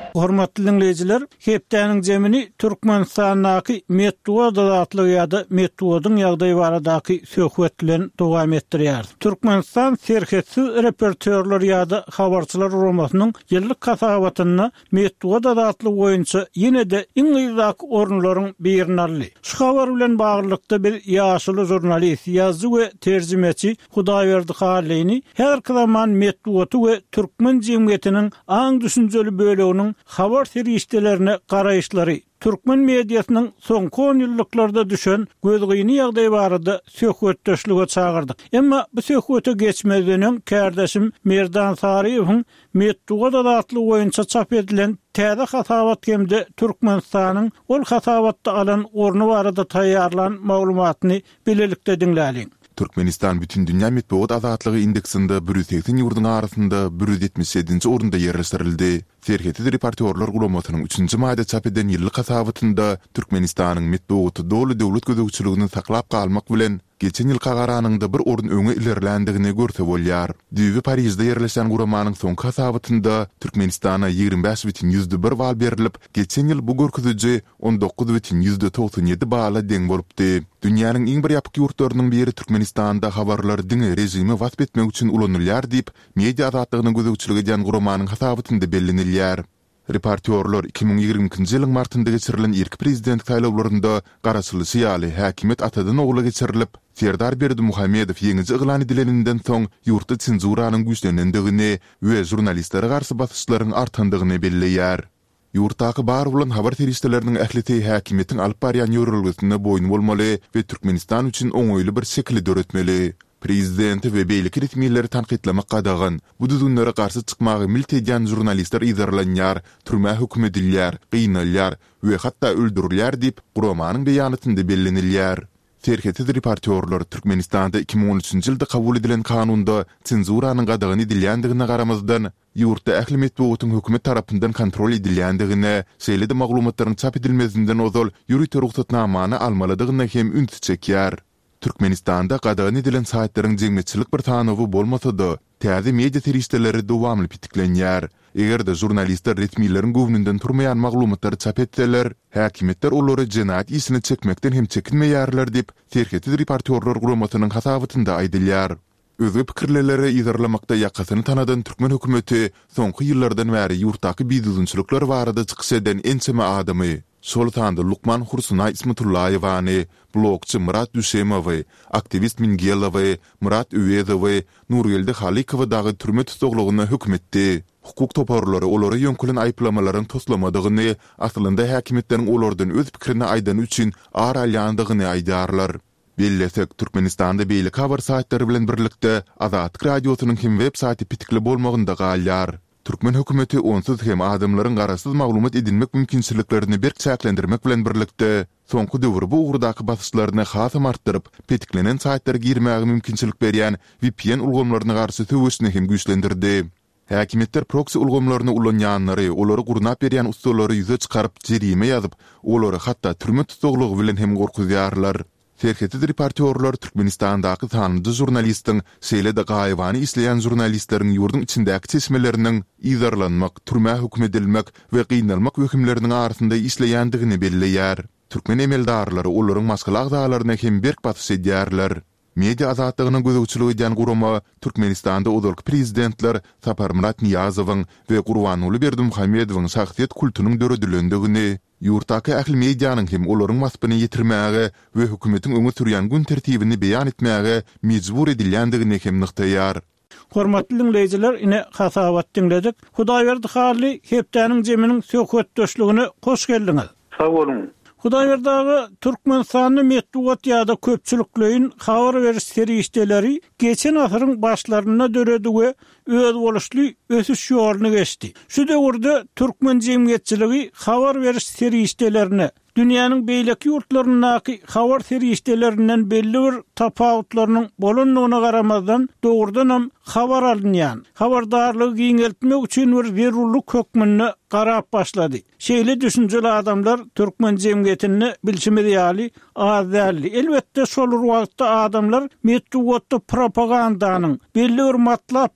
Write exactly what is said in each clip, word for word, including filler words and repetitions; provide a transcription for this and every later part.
Hormatly dinleyijiler, hepdäniň jemini Türkmenistanyňky Medwedew adly ýa-da Medwedewyň ýagdaýy baradaky söhbet bilen dowam etdirýär. Türkmenistan serhetsiz reportörler ýa-da habarçylar romasynyň ýyllyk kasabatyny Medwedew adly goýunça ýene-de iň ýyzak orunlaryň birini aldy. Şu habar bilen baglykda bir ýaşyly jurnalist, ýazgy we terjimeçi Hudaýberdi Halini her zaman Medwedew we Türkmen jemgyýetiniň aň düşünjeli böleginiň habar serişdelerine garaýşlary Türkmen mediasynyň soňky on ýyllarda düşen gözgüýni ýagdaýy barada söhbetdeşlige çağırdyk. Emma bu söhbete geçmeden kardeşim Merdan Sariýewiň Medwedew adly goýunça çap edilen täze hasabat gemde Türkmenistanyň ol hasabatda alan orny barada taýýarlan maglumatyny bilelikde dinläliň. Türkmenistan bütün dünya Medwedew azatlygy indeksinde bir yüz seksen ýurduň arasynda bir yüz ýetmiş ýedinji orunda ýerleşdirildi. Serheti reportörler gulamasynyň üçünji maýda çap eden ýyllyk hasabatynda Türkmenistanyň Medwedew dowly döwlet gözegçiligini saklap galmak bilen geçen ýyl gagaranyňda bir orun öňe ilerlendigini görse bolýar. Düýbi Parisde ýerleşen guramanyň soňky hasabatynda Türkmenistana ýygrimi beş бүтүн yüzde bir bal berilip, geçen ýyl bu görkeziji on dokuz бүтүn yüzde togson ýedi bala deň bolupdy. Dünýäniň iň bir ýapyk ýurtlarynyň biri Türkmenistanda habarlar diňe rejimi wasp etmek üçin ulanylýar diýip media azatlygyny gözegçiligi edýän guramanyň hasabatynda bellenilýär. Reportörler iki bin ýigrimiki ýylyň martynda geçirilen ilk prezident saýlawlarynda garaçyly syýaly häkimet atadan ogly geçirilip, Serdar Berdimuhammedow ýeňizi yglan edileninden soň ýurtda senzuranyň güýçlenendigini we jurnalistlere garşy basyşlaryň artandygyny belleýär. Ýurtdaky bar bolan habar terişdeleriniň ähleti häkimetiň alyp barýan ýörelgesinde boýun bolmaly we Türkmenistan üçin oňoýly bir şekilde döretmeli. Prezidenti we beýleki ritmiýetleri tanqidlemek gadagan, bu düzünlere garşy çykmagy milt edýän jurnalistler izalanýar, türme hukm edilýär, gynalýar we hatda öldürilýär diýip guramanyň beýanatynda bellenilýär. Serheti reportörler Türkmenistanda iki bin on üçinji ýylda kabul edilen kanunda senzuranyň gadagyny edilýändigine garamazdan ýurtda ähli Medwedewyň hökümet tarapyndan kontrol edilýändigine, şeýle-de maglumatlaryň çap edilmezinden ozal ýürütme ruhsatnamany almalydygyna hem ünt çekýär. Türkmenistanda gadagyny edilen saýtlaryň jemgyýetçilik bir tanawy bolmasa-da, täze media terişdeleri dowamly pitiklenýär. Egerde jurnalistler ritmiýetlerin gowunundan turmaýan maglumatlary çap etseler, häkimetler olary jenaýat isini çekmekden hem çekinmeýärler diýip serheti reportörler guramasynyň hasabatynda aýdylýar. Özü pikirlelere izarlamakda ýakasyny tanadan Türkmen hökümeti soňky ýyllardan bäri ýurtdaky biýdüzünçilikler barada çykyş eden ençeme adamy Sultanda Lukman Hursuna Ismatullaýewany, blogçy Murat Düşemowy, aktivist Mingelowy, Murat Üwedowy, Nurgelde Halikowy dagy türme tutuglygyna hükm etdi. Hukuk toparlary olary ýönkülen aýplamalaryň toslamadygyny, aslynda häkimetleriň olardan öz pikirini aýdan üçin ağır alýandygyny aýdarlar. Bellesek Türkmenistanda beýle habar saýtlary bilen birlikde Azatlyk radiosynyň hem web saýty pitikli bolmagynda galýar. Türkmen hökümeti onsuz hem adamlaryň garasyz maglumat edilmek mümkinçiliklerini berk çäklendirmek bilen birlikde soňky döwür bu ugurdaky basyşlaryny hasam artdyryp, petiklenen saýtlara girmäge mümkinçilik berýän V P N ulgamlaryna garşy töwüşni hem güýçlendirdi. Häkimetler proxy ulgamlaryny ulanýanlary, olary gurnap berýän ustallary ýüze çykaryp jerime ýazyp, olary hatda türme tutuglygy bilen hem gorkuzýarlar. Serheti reportörler Türkmenistandaky tanyndy jurnalistiň şeýle-de gaýwany isleýän jurnalistlaryň ýurdun içindäki çeşmeleriniň izarlanmak, türme hukm edilmek we gynalmak hökümleriniň arasynda isleýändigini belleýär. Türkmen emeldarlary olaryň maskala agdalaryna hem berk batyş edýärler. Media azatlygynyň gözegçiligi edýän gurama Türkmenistanda odalky prezidentler Saparmurat Niyazowyň we Gurbanuly Berdimuhammedowyň şahsiýet kultunyň döredilendigini, ýurtdaky ähli medianyň hem olaryň wasbyny ýetirmäge we hökümetiň öňe sürýän gün tertibini beýan etmäge mejbur edilýändigini hem nyktaýar. Hormatly dinleyijiler, ine hasabat dinledik. Hudaýberdi Hali hepdäniň jeminiň söhbetdeşligine hoş geldiňiz. Sag bolun. Hudaýberdi Türkmenistanyň Medwedew ýa-da köpçülikleýin habar beriş serişdeleri geçen asyryň başlaryna döredi we öz boluşly ösüş ýoluny geçdi. Şu döwürde Türkmen jemgyýetçiligi habar beriş serişdelerine dünýäniň beýleki ýurtlaryndaky habar serişdelerinden belli bir tapawutlarynyň bolanlygyna garamazdan dogrudan hem habar alınýan. Habardarlygy giňeltmek üçin bir zerurlyk hökmüni garap başlady. Şeýle düşünjeli adamlar Türkmen jemgyýetini bilşimedi azally. Elbetde şol wagtda adamlar Medwedew propagandanyň belli bir matlap bilen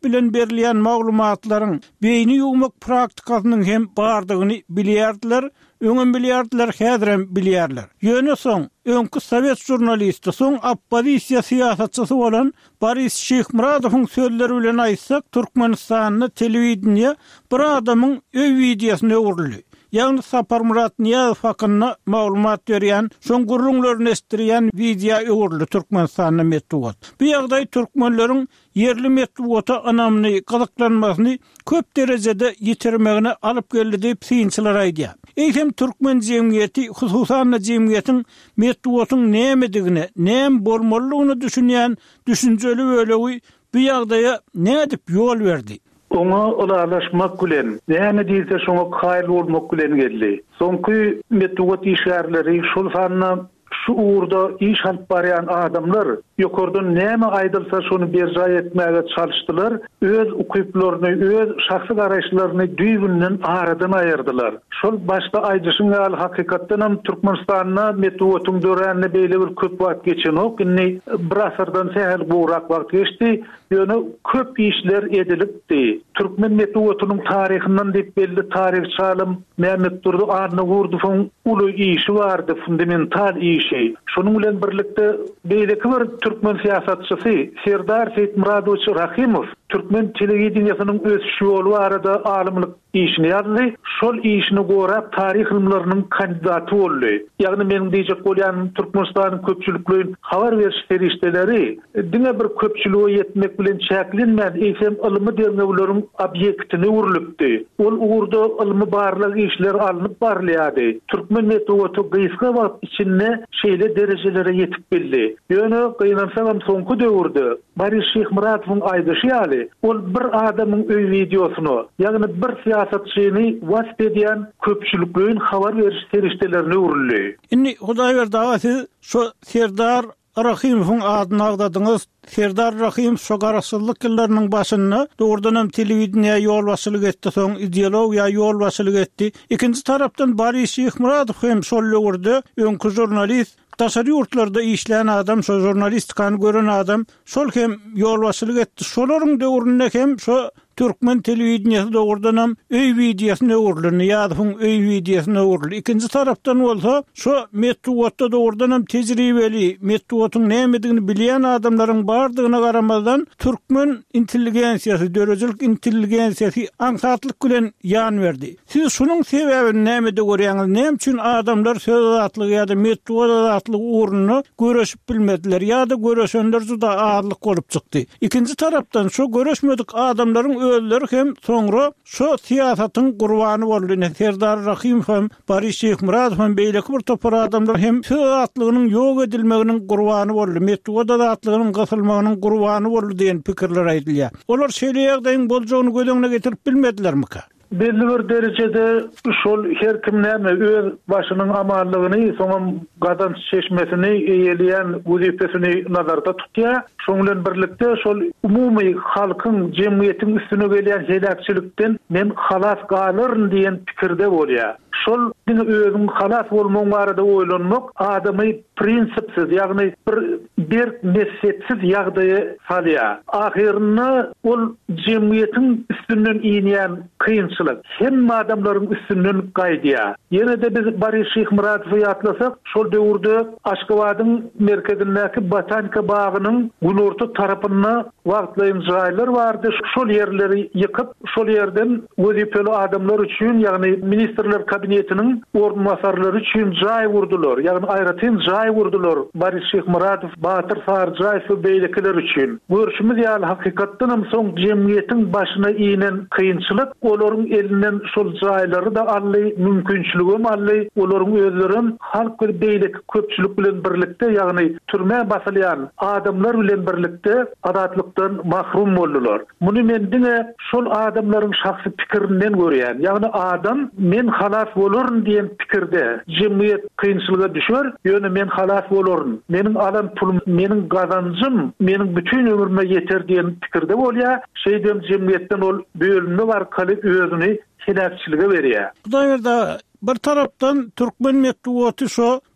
berilýän maglumatlaryň beýni ýumak praktikasynyň hem bardygyny bilýärdiler. Öňün bilýärdiler, häzirem bilýärler. Ýöne soň öňkü Sowet jurnalisti, soň oppozisiýa syýasatçysy bolan Boris Şeýhmuradowyň sözleri bilen aýtsak, Türkmenistanyň telewizioniýa bir adamyň öý videosuna öwrüldi. Ýagny Sapar Murat Niýazow hakyna maglumat berýän, şoň gurrunlaryny estirýän video öwrüldi Türkmenistanyň metbuat. Bu ýagdaý türkmenleriň yerli metbuata anamny gyzyklanmasyny köp derejede ýitirmegine alyp geldi diýip synçylar aýdýar. Eýsem türkmen jemgyýeti, hususan jemgyýetiň metbuatyň nämedigine, näme bolmalygyny düşünýän düşünjeli bölegi bu ýagdaýa nädip ýol berdi? Ona olaşmak bilen, näme diýse şoňa kaýyl bolmak bilen geldi. Soňky metbuat işgärleri şol sanyna şu uğurda iş alıp barýan adamlar ýokardan näme aýdylsa şonu berja etmäge çalyşdylar, öz ukyplaryny, öz şahsy garaşlaryny düýbünden aradan aýyrdylar. Şol başda aýdyşyň ýaly hakykatdan hem Türkmenistanyna metbuatyň döräne beýle bir köp wagt geçenok, inni bir asyrdan sähäl burak wagt geçdi, ýöne köp işler edilipdi. Türkmen metbuatynyň taryhyndan diýip belli tarih çalym Mehmet Durdy adny Gurdufoň uly işi bardy, fundamental işi. Şonuň bilen birlikde beýleki bir Türkmen siýasatçysy Serdar Seyitmuradowyç Rahimow Türkmen telewizioniýasynyň ösüşi ýoly arada alymlyk işini ýazdy. Şol işini gorap tarih ilmläriniň kandidaty boldy. Ýagny meniň diýjek bolýan Türkmenistanyň köpçülikliň habar beriş ferişdeleri diňe bir köpçülüge ýetmek bilen çäklenmän eýsem ilmi dernegleriň obýektine urulypdy. Ol uğurda ilmi barlyk işler alınıp barlýady. Türkmen metbuaty gysga wagt içinde şeýle derejelere ýetip bildi. Ýöne gynansalam soňky döwürde Boris Şeýhmuradowyň aýdyşy ýaly ol bir adamyň öý videosunu, ýagny bir siýasatçyny wasp edýän köpçülikliň habar beriş ferişdelerine uruly. Inni Hudaý berdi, siz şu Serdar Rahimov'un adını agdadyňyz. Serdar Rahim şu garaşsyzlyk ýyllarynyň başyna dogrudan hem telewizioniýa ýol başylyk etdi, soň ideologiýa ýol başylyk etdi. Ikinji tarapdan Boris Şeýhmuradow hem şol ýolda öňkü jurnalist, taşary ýurtlarda işleýän adam, şu jurnalistikany gören adam, şol hem ýol başylyk etdi. Şolaryň döwründe hem şu Türkmen telewizioniýasy dogrudan hem öý videosyna öwrüldi, ýa-da öý videosyna öwrüldi. Ikinji tarapdan bolsa, şu metbuatda dogrudan hem tejribeli, metbuatyň nämedigini bilýän adamlaryň bardygyna garamazdan Türkmen intelligensiýasy, dörejelik intelligensiýasy aňsatlyk bilen ýan berdi. Siz şunuň sebäbini nämede görýäňiz? Näme üçin adamlar söz azatlygy ýa-da metbuat azatlygy uğruna göreşip bilmediler, ýa-da göreşenler juda azlyk bolup çykdy. Ikinji tarapdan şu göreşmedik adamlaryň özleri hem soňra şu siýasatyň gurbany boldy. Serdar Rahimow hem Boris Şeýhmuradow hem beýleki bir topar adamlar hem söz azatlygynyň ýok edilmeginiň gurbany boldy. Metbuat azatlygynyň gysylmagynyň gurbany boldy diýen pikirler aýdylýar. Olar şeýle ýagdaýyň boljagyny gözeňine getirip bilmedilermi ka? Belli bir derecede şol her kim näme öz başynyň amallygyny, soňam gazanç çeşmesini eýeleýän wezipesini nazarda tutýar. Şoň bilen birlikde şol umumy halkyň jemgyýetiň üstüne gelýän helakçylikden men halas galyryn diýen pikirde bolýar. Şol diňe özüň halas bolmagy barada oýlanmak adamy prinsipsiz, ýagny bir bir nessetsiz ýagdaýa salýar. Ahyrynda ol jemgyýetiň üstünden iýnýän kynçylyk hemme adamlaryň üstünden gaýdýar. Ýene de biz Boris Şeýhmuradowy ýatlasak, şol döwürde Aşgabatyň merkezindäki botanika bagynyň günorta tarapyna wagtlaýan jaýlar bardy. Şol ýerleri ýykyp, şol ýerden wezipeli adamlar üçin, ýagny ministrler kabinetiniň ornmasarlary üçin jaý gurdular. Ýagny aýratyn jaý gurdular. Boris Şeýhmuradow, Batyr Sarjaýew we beýlekiler üçin. Görüşimiz ýaly hakykatdan hem soň jemgyýetiň başyna iýnen kynçylyk olaryň elinden şol jaýlary da ally, mümkinçiligim ally, olaryň özlerin halk bir beýleki köpçülik bilen birlikde, ýagny türme basylýan adamlar bilen birlikde adatlykdan mahrum boldular. Muny men diňe şol adamlaryň şahsy pikirinden görýän, ýagny adam men halas bolaryn diýen pikirde jemgyýet kynçylyga düşer, ýöne men halas bolaryn, meniň alan pulum, meniň gazancym, meniň bütün ömrüme ýeter diýen pikirde bolýar. Şeýdem jemgyýetden ol bölünme bar kalyp özüni helakçylyga berýär. Hudaý berdi, bir tarapdan Türkmen metbuaty şu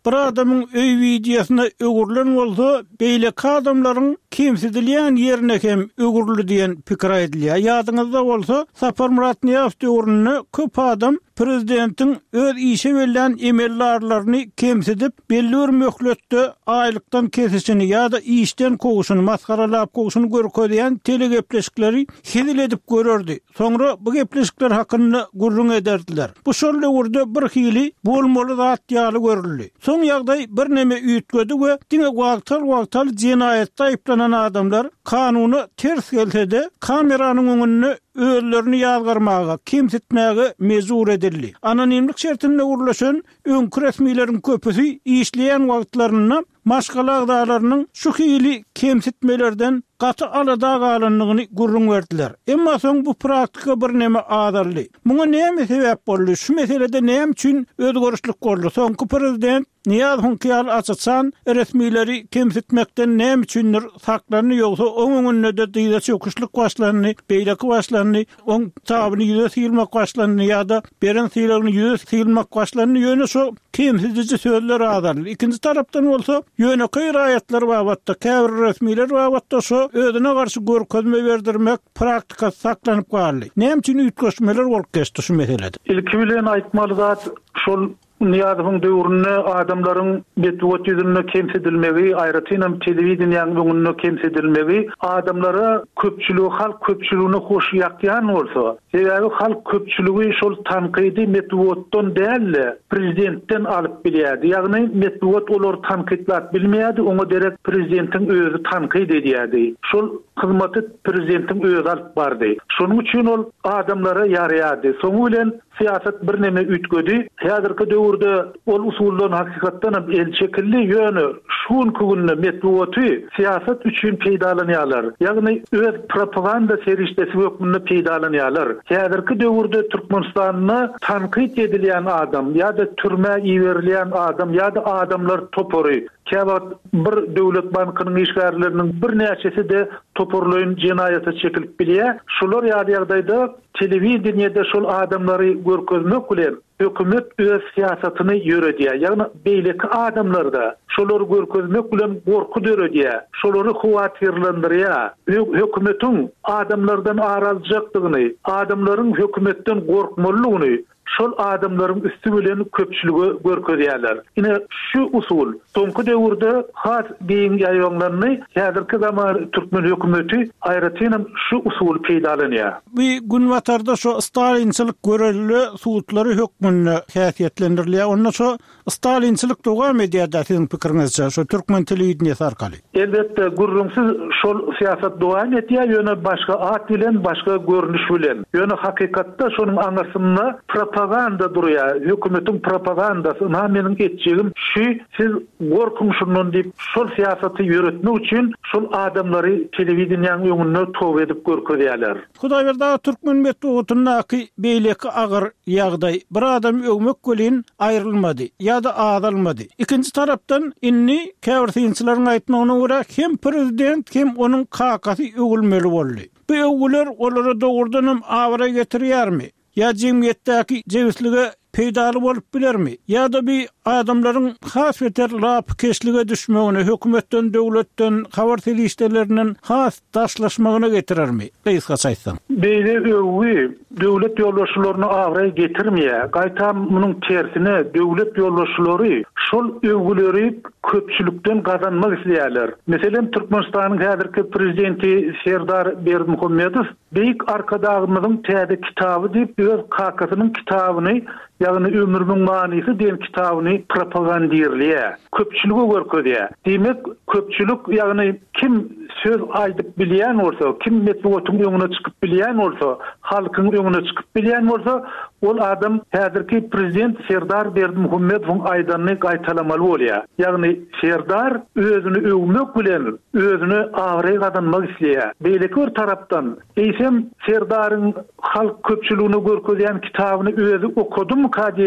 Bir adamın öý videosyna ögürlen bolsa, beýle adamlaryň kemsidilýän ýerine hem ögürlü diýen pikir aýdylýar. Ýadyňyzda bolsa, Sapar Murat Niýazow döwründe köp adam prezidentiň öz işe verilen emellarlaryny kemsidip, belli bir möhletde aýlykdan kesişini ýa-da işden kowuşuny, maskaralap kowuşuny görkezýän telegepleşikleri hizil edip görerdi. Soňra bu gepleşikler hakynda gurrun ederdiler. Bu şol döwürde bir hili bolmaly zat ýaly görüldi. Soň ýagdaý bir neme üýtgedi we diňe wagtal-wagtal jinayetde aýplanan adamlar kanuny ters gelse-de kameranyň öňünde öýlerini ýazgarmaga, kimsitmäge mezur edildi. Anonimlik şertinde urlaşan öňkü resmiýlerin köpüsi işleýän wagtlaryny maşgala dağlarının şu hili kemsitmelerden gaty alada galanlygyny gurrun berdiler. Emma soň bu praktika bir neme adarly. Muňa näme sebäp boldy? Şu meselede näme üçin özgörüşlik boldy? Soňky prezident Niýazow Kyal açsan resmiýleri kemsitmekden näme üçindir saklany ýogsa oňuňunda diýde çöküşlik başlany, beýleki başlany, oň tabyny ýüze silmek başlany ýa-da beren silegini ýüze silmek başlany ýöne şu kemsizici sözler adarly. Ikinji tarapdan bolsa ýöne gaýratlar wagtda käbir resmiýler wagtda şu özüne garşy görkezme berdirmek praktika saklanyp galdy. Näme üçin üýtgeşmeler bolup geçdi şu meselede? Ilki bilen aýtmaly zat şol Niýazowyň döwründe adamlaryň betwat ýüzüne kemsidilmegi, aýratynam telewizionyň öňünde kemsidilmegi, adamlara köpçüligi, halk köpçüligine hoş ýakýan bolsa, sebäbi halk köpçüligi şol tanqidi metwatdan däl, prezidentden alyp bilýärdi. Ýagny metwat olar tanqidlat bilmeýärdi, oňa derek prezidentiň özü tanqid edýärdi. Şol hyzmaty prezidentiň özü alyp bardy. Şonuň üçin ol adamlara ýaraýardy. Soňu bilen siýasat bir neme üýtgedi. Häzirki döwürde ol usuldan hakykatdan el çekildi ýöne şuň kugunda metwaty siýasat üçin peýdalanýarlar. Ýagny öz propaganda serişdesi hökmünde peýdalanýarlar. Häzirki döwürde Türkmenistanyny tanqid edilýän adam ýa-da türme ýeberilýän adam ýa-da adamlar topory käbat bir döwlet bankynyň işgärleriniň bir näçesi de toporlaýyn jinayata çekilip bilýär. Şolar ýa-da telewizionyada şol adamlary görkezmek bilen hökümet öz siýasatyny ýöredýär. Ýagny beýleki adamlarda şolary görkezmek bilen gorku döredýär. Şolary howatyrlandyrýar. Hökümetiň adamlardan aralyjakdygyny, adamlaryň hökümetden gorkmalygyny şol adamlaryň üstü bilen köpçüligi görkezýärler. Ine şu usul soňky döwürde has beýin ýaýlanlaryny häzirki zaman Türkmen hökümeti aýratynam şu usul peýdalanýar. Bir gün watarda şu Stalinçilik görelli suutlary hökmünde häsiýetlendirilýär. Onda şu Stalinçilik dowam edýär diýen pikiriňizçe şu Türkmen telewizionyasy arkaly. Elbetde gurrunsyz şol siýasat dowam etýär, ýöne başga at bilen, başga görnüş bilen. Ýöne hakykatda şonuň aňarsyna propaganda durýar. Hökümetiň propagandasy, meniň etjegim şu, siz gorkun şundan diýip şol siýasaty ýöretmek üçin şol adamlary telewizionyň öňünde tow edip görkezýärler. Hudaý berdi, Türkmen metodundaky beýleki agyr ýagdaý bir adam öňmek bilen aýrylmady ýa-da azalmady. Ikinji tarapdan inni käwirsinçileriň aýtmagyna görä hem prezident hem onuň kakasy ögülmeli boldy. Bu ögüler olara dogurdanam awara getirýärmi? Ya cemiyetdäki jewislige peýdaly bolup bilermi? Ýa-da bir adamlaryň has beter lap keşlige düşmegine, hökümetden, döwletden, habar telişdelerinden has daşlaşmagyna getirermi? Reis gaçaýsan. Beýle öwgi döwlet ýolbaşçylaryny awra getirmeýär. Gaýta munyň tersine döwlet ýolbaşçylary şol öwgileri köpçülükden gazanmak isleýärler. Meselem Türkmenistanyň häzirki prezidenti Serdar Berdimuhammedow beýik arkadagymyzyň täze kitaby diýip öz kakasynyň kitabyny, ýagny ömrümiň manysy diýen kitabyny propagandirliýär. Köpçüligi görkezýär. Demek köpçülük ýagny kim söz aýdyp bilýän bolsa, kim metwatyň öňüne çykyp bilýän bolsa, halkyň öňüne çykyp bilýän bolsa, ol adam häzirki prezident Serdar Berdimuhammedowyň aýdanyny gaýtalamaly bolýar. Ýagny Serdar özüni öwmek bilen özüni awry gazanmak isleýär. Beýleki bir tarapdan eýsem Serdaryň halk köpçüligini görkezýän kitabyny özü okudum ka diýen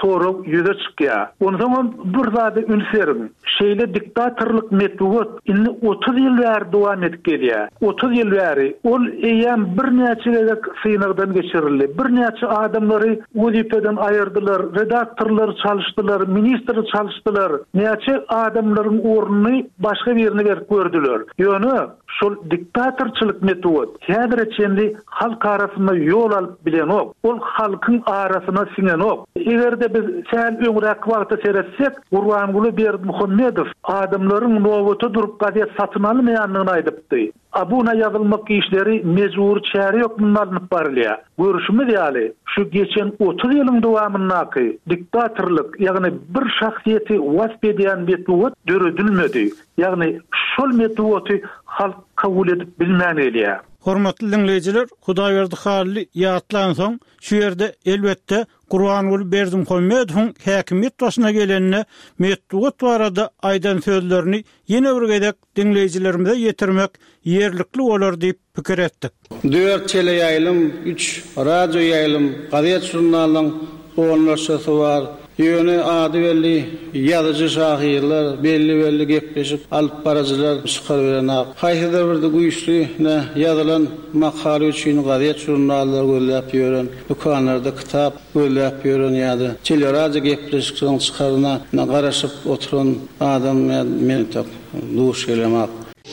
soru yüze çıkya. Onu zaman bir zada ülserim. Şeyle diktatörlük metod inni otuz yıl ver devam edip gelýär. otuz yıl veri. Ol eýem bir näçe sınırdan geçirildi. Bir näçe adamları wezipeden ayırdılar, redaktörler çalıştılar, minister çalıştılar. Näçe adamların ornuny başga birine berip gördüler. Ýöne şol diktatörçilik metod häzir içinde halk arasında yol alıp bilen ok. Ol halkın arasına singen ok. Egerde biz sen öňrek wagtda seretsek, Gurbanguly Berdimuhammedow adamların nowata durup gadet satyn almaýanlygyny aýdypdy. Abuna yazılmak işleri mecbur çare yok bunlarını parlaya. Görüşümüz yani şu geçen otuz yılın devamındaki diktatörlük yani bir şahsiyeti vasf ediyen metod dörüdülmedi. Yani şol metodu halk kabul edip bilmän elýär. Hormatly dinleyijiler, Hudaýberdi hally ýatlan soň şu ýerde elbetde Gurbanguly Berdimuhammedowyň häkimiýet başyna gelenine metod barada aýdan sözlerini ýene bir gedek dinleyijilerimize ýetirmek ýerlikli bolar diýip pikir etdik. dört tele ýaýlym, üç radio ýaýlym, gadet jurnalyň oňlaşysy bar. Ýöne ady belli ýazyjy şahyrlar belli belli gepleşip alyp barajylar çykar beren ak. Haýsyda birde güýçli ne ýazylan makale üçin gadet jurnallar görläp ýören, dukanlarda kitap görläp ýören ýa-da teleradio gepleşikçiň çykaryna garaşyp oturan adam meni tak duş gelemek.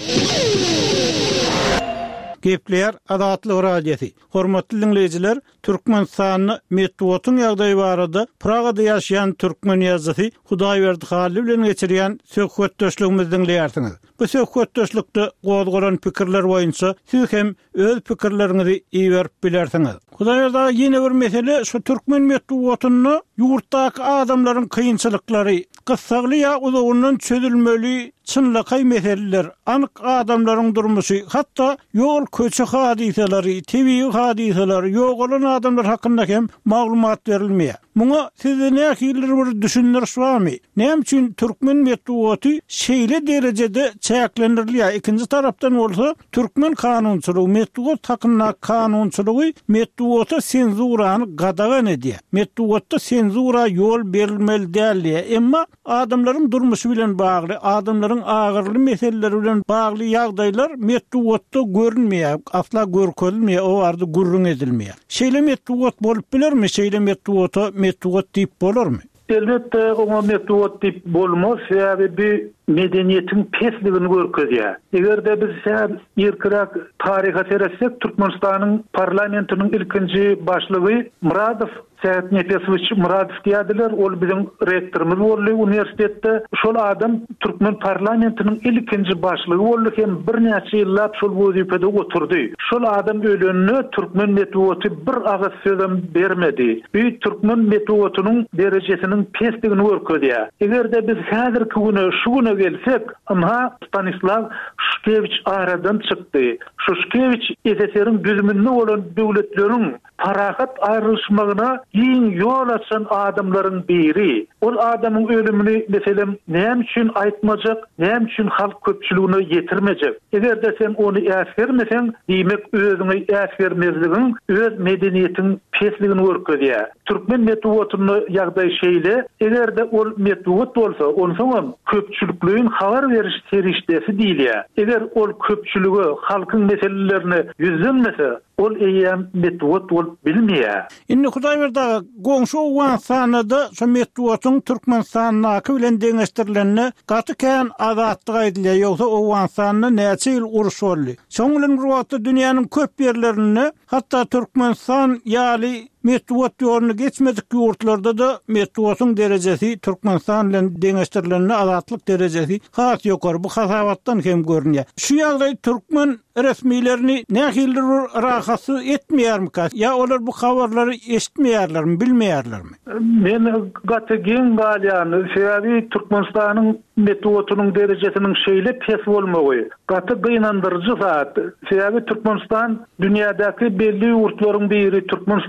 Gepler Adatlyk radiosi. Hormatly dinleyijiler, Türkmenistanyny metodun ýagdaýy barada Pragada ýaşaýan türkmen ýazgysy Hudaýberdi Hally bilen geçirýän söhbetdeşligimizi dinleýärsiňiz. Bu söhbetdeşlikde gozgoran pikirler boýunça siz hem öz pikirleriňizi iýerip bilersiňiz. Hudaýberdi ýene bir mesele şu türkmen metoduny ýurtdaky adamlaryň kynçylyklary, gyssaly ýa uzundan çözülmeli çynlykay meseleler, anyk adamlaryň durmuşy, hatda ýol köçe hadiseleri, tebii hadiseler, ýok bolan adamlar hakynda hem maglumat berilmeýär. Muňa size nähili bir düşünýär barmy? Näme üçin türkmen metody şeýle derejede çäklendirilýär? Ikinji tarapdan bolsa, türkmen kanunçylygy metod hakynda kanunçylygy metody senzurany gadagan edýär. Metodda senzura ýol berilmeli däl, emma adamlaryň durmuşy bilen bagly, adamlaryň agyrly meseleleri bilen bagly ýagdaýlar metodda görünmeýär, asla görkezilmeýär, o ardy gurrun edilmeýär. Şeýle metod bolup bilermi? Şeýle metod metod tip bolarmy? Elbette o metod tip bolmaz, sebäbi medeniýetiň pesligini görkezýär. Egerde biz sen ýerkirak taryha seretsek, Türkmenistanyň parlamentiniň ilkinji başlygy Muradow Seyit Nefesovich Muradow diýdiler, ol biziň rektorymyz boldy universitetde. Şol adam Türkmen parlamentiniň ilkinji başlygy boldy hem bir näçe ýyllap şol wezipede oturdy. Şol adam ölenine Türkmen metody bir agyz sözüm bermedi. Bu Türkmen metodunyň derejesiniň pesligini görkezýär. Egerde biz häzirki güne şu güne gelsek, ama Stanislav Şuškevich aradan çykdy. Şuškevich S S R-iň düzüminde bolan döwletleriň parahat ayrılışmagyna ýyň ýol açan adamlaryň biri. Ol adamyň ölümini meselem näme üçin aýtmajak, näme üçin halk köpçüligine ýetirmejek. Egerde sen ony äsgermeseň, diýmek özüňi äsgermezligiň öz medeniýetiň pesligini görkezýär. Türkmen metoduny ýagdaý şeýle, egerde ol metod bolsa, onsoň köpçüliklüğün habar veriş serişdesi diýilýär. Eger ol köpçüligi halkyň meselelerini ýüzlenmese, ol eýem metod bolup bilmeýär. Indi Hudaýberdi goňşy Owganstanda şu metoduň Türkmenistanyňky bilen deňeşdirilenine gaty kän azatlyk aýdylýar, ýogsa Owganstanda näçe ýyl uruş boldy. Şoň bilen bir wagtda dünýäniň köp ýerlerinde, hatda Türkmenistan ýaly metod ýoluna geçmedik ýurtlarda da metoduň derejesi Türkmenistan bilen deňeşdirilenine azatlyk derejesi has ýokary. Bu hasabatdan hem görünýär. Şu ýagdaý türkmen resmilerini nähili rahasy etmeýärmi? Ya olar bu habarlary eşitmeýärlermi, bilmeýärlermi? Men gaty gen galýany, sebäbi Türkmenistanyň metodunyň derejesiniň şeýle pes bolmagy. Gaty gynandyrjy zat. Sebäbi Türkmenistan dünýädäki belli ýurtlaryň biri, Türkmenistanyň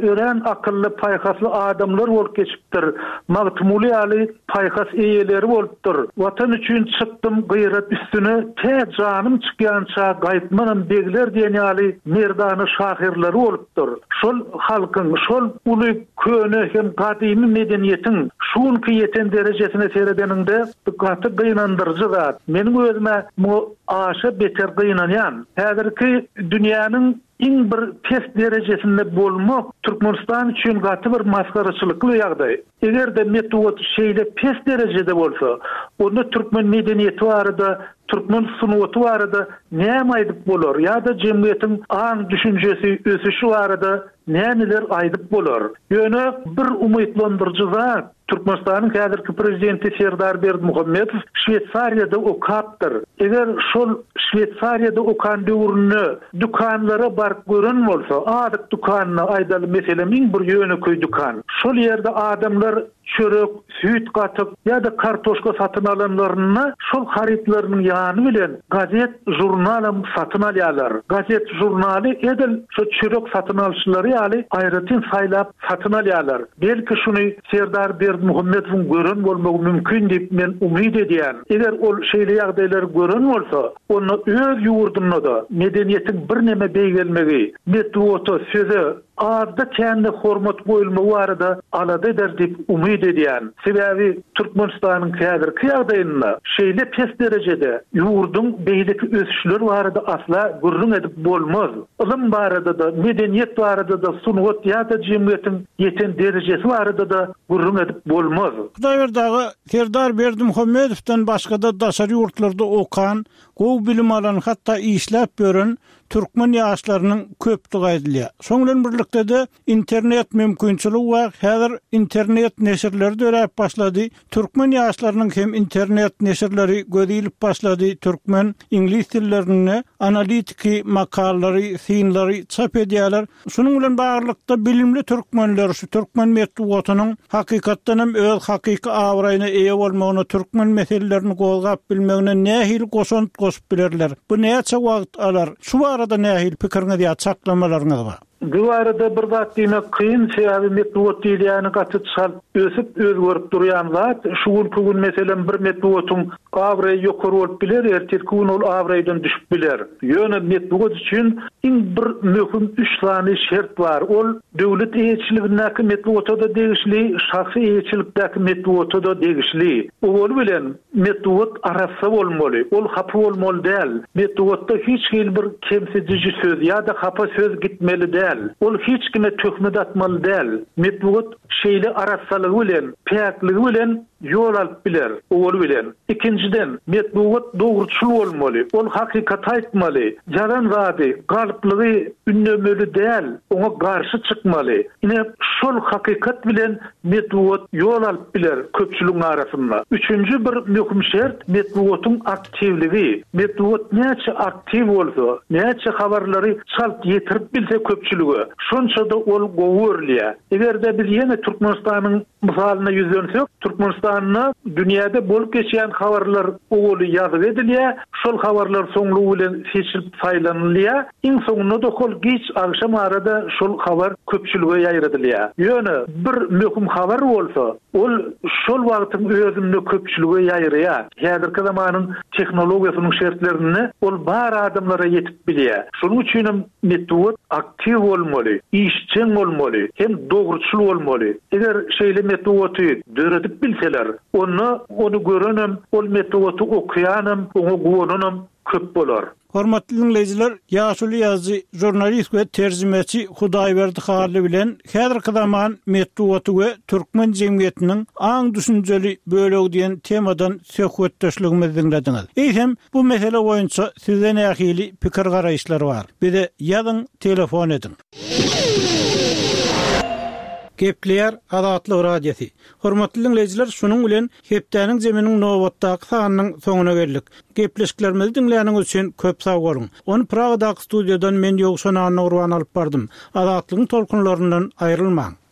ören akıllı paýhasly adamlar bolup geçipdir. Magtumuly ýaly paýhas eýeleri bolupdyr. Watan üçin çykdym gıyrat üstüne te janym çykýança gaýtmanam degler diýen ýaly merdany şahirleri bolupdyr. Şol halkyň, şol uly köne hem gadymy medeniýetiň şunky ýeten derejesine seredeninde gaty gynandyrjy zat. Meniň özüme bu aşa beter gynanýan. Häzirki dünýäniň in bir pes derejesinde bolmak Türkmenistan üçin gaty bir maskaraçylykly ýagdaý. Eger de metod şeýle pes derejede bolsa, onda türkmen medeniýeti barada, türkmen sunuwaty barada näme aýdyp bolar? Ýa-da jemgyýetiň aň düşünjesi, ösüşi barada nämeler aýdyp bolar? Ýöne bir umytlandyrjy zat Türkmenistanyň häzirki prezidenti Serdar Berdimuhammedow Şwetsariýada okapdyr. Eger şol Şwetsariýada okan döwrüne dukanlara barıp gören bolsa, adyk dukanyna aýdaly meselem bir ýöne köý dukan. Şol ýerde adamlar çörek, süýt gatyp ýa-da kartoşka satyn alanlaryna şol haritlarynyň ýany bilen gazet, jurnalym satyn alýarlar. Gazet, jurnaly edil şo çörek satyn alşylary ýaly aýratyn saýlap satyn alýarlar. Belki şuny Serdar Berdimuhammedowyň gören bolmagy mümkin diýip men umyt edýän. Eger ol şeýle ýagdaýlary gören bolsa, onu öz ýurdunda da medeniýetiň bir neme beýgelmegi, metwota söze adda kendi hormat goýulmagy barada alady eder diýip umyt edýän. Sebäbi Türkmenistanyň häzirki ýagdaýynda şeýle pes derejede ýurdun beýleki ösüşleri barada asla gurrun edip bolmaz. Ilim barada da, medeniýet barada da, sunwat ýa-da jemgyýetiň ýeten derejesi barada da gurrun edip bolmaz. Hudaýberdagy Serdar Berdimuhammedowdan başga da daşary ýurtlarda okan, gowy bilim alan, hatda işläp gören türkmen ýaşlarynyň köpdigi aýdylýar. Şoň bilen birlikde de internet mümkinçiligi we häzir internet neşirleri dörep başlady. Türkmen ýaşlarynyň hem internet neşirleri gödilip başlady. Türkmen ingliz dillerini, analitiki makalary, synlary çap edýärler. Şonuň bilen barlykda bilimli türkmenler şu türkmen metwodynyň hakykatdan hem öz hakyky awraýyna eýe bolmagyny, türkmen meselelerini gowgap bilmegine nähil goşant goşup bilerler. Bu näçe wagt alar? Şu arada nähil pikiriňiz ýa çaklamalarynız bar? Bu arada bir zat diýmek kyn, sebäbi metwod diýilýäni gaty çal ösüp özgörüp durýan zat. Şuň pugun meselem bir metwodyň awraýy ýokary bolup biler, ertesi gün ol awraýdan düşüp biler. Ýöne metwod üçin iň bir möhüm üç sany şert bar. Ol döwlet eýetçiligindäki metwoda da degişli, şahsy eýetçilikdäki metwoda da degişli. Ol bilen metwod arasy bolmaly. Ol hapy bolmaly däl. Metwodda hiç bir kemsejiji söz ýa-da hapa söz gitmeli däl. Ol hiç kime töhmet atmaly däl. Metwod şeýle arasalygy bilen, päkligi bilen ýol alyp biler. Ol bilen. İkinciden metwod dogruçul bolmaly. Ol hakykat aýtmaly. Jaran zady, galyplygy ünlemeli däl. Oňa garşy çykmaly. Ine şol hakykat bilen metwod ýol alyp biler köpçüligiň arasynda. Üçüncü bir möhüm şert metwodyň aktivligi. Metwod näçe aktiv bolsa, näçe habarlary çalt ýetirip bilse köpçüligi, şonça da ol gowurlýar. Eger de biz ýene Türkmenistanyň misalyna ýüzlensek, Türkmenistanyň dünýäde bolup geçýän habarlar oly ýazyp edilýär. Şol habarlar soňlugy bilen seçilip saýlanylýar. Iň soňunda da hol geç agşam arada şol habar köpçülige ýaýradylýar. Ýöne bir möhüm habar bolsa, ol şol wagtyň özünde köpçülige ýaýrýar. Häzirki zamanyň tehnologiýasynyň şertlerini ol bar adamlara ýetip bilýär. Şonuň üçin metwod aktiv bolmaly, işçiň bolmaly, hem dogruçul bolmaly. Eger şeýle metwody döredip bilseler, onu onu görenem, ol metwody okuyanym, oňa gowunanym köp bolar. Hormatly dinleyijiler, ýaşuly ýazgy jurnalist we terjimeçi Hudaýberdi Harly bilen häzirki zaman metwody we türkmen jemgyýetiniň aň düşünjeli bölegi diýen temadan söhbetdeşligimizi dinlediňiz. Eýsem bu mesele boýunça sizden nähili pikir garaýşlary bar. Bize ýazyň, telefon edin. Gepler Azatlyk radiosi. Hormatly dinleyijiler, şunuň bilen hepdäniň jeminiň nowatdaky sanynyň soňuna geldik. Gepleşiklerimizi dinleýäniňiz üçin köp sag bolun. Onu Pragadaky studiýadan men ýogşan Anna Urban alyp bardym. Azatlygyň tolkunlaryndan aýrylmaň.